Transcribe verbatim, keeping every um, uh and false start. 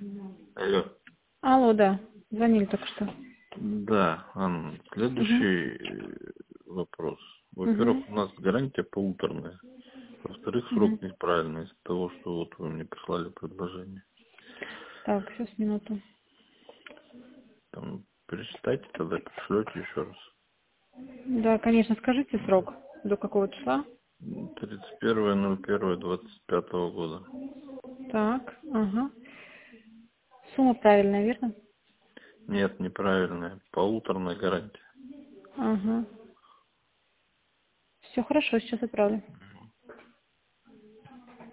Алло. Алло, да. Звонили только что. Да, Анна, следующий э, вопрос. Угу. Во-первых, у нас гарантия полуторная. Во-вторых, Угу. срок неправильный из-за того, что вот вы мне прислали предложение. Так, сейчас минуту. Там перечитайте, тогда пришлете еще раз. Да, конечно, скажите срок. До какого числа? тридцать первое ноль первое двадцать пятого года. Так, ага. Сумма правильная, верно? Нет, неправильная. Полуторная гарантия. Ага. Все хорошо, сейчас отправлю.